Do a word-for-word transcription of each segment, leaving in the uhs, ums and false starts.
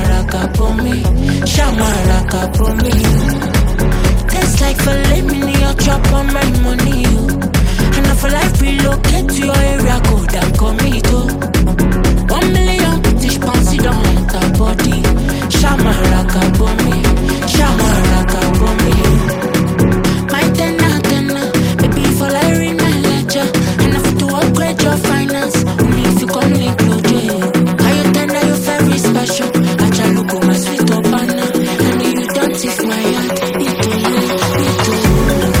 Shamaraka for me, Shamaraka for me. Tastes like filet mini, your chop on my money. And I feel like relocate to your area, go down, come me too. One million British pounds, you don't want that body. Shamaraka for me, Shamaraka for me. My tenna, tenna, baby, for I read my ledger. And I have to upgrade your finance, only if you come link project. Are you tenna, you very special. I try look on my sweet up and I know you don't take my heart. It to you, it to you.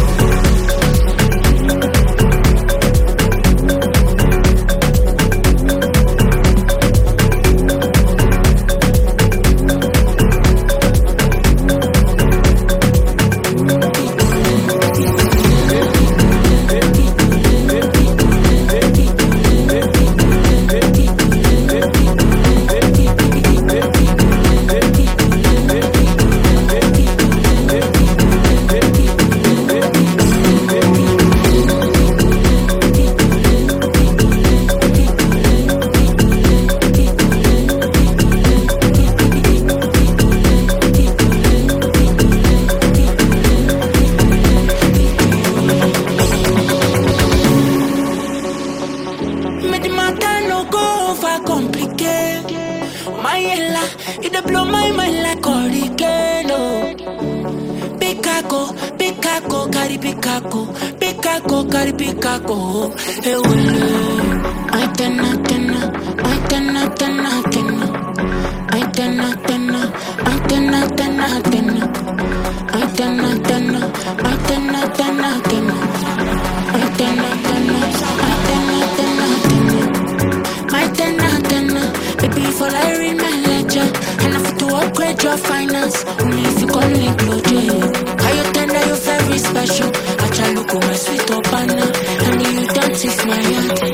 Your finance, only if you come link project. Are you tender, you very special. I try look on my sweet up and I know you don't take my heart.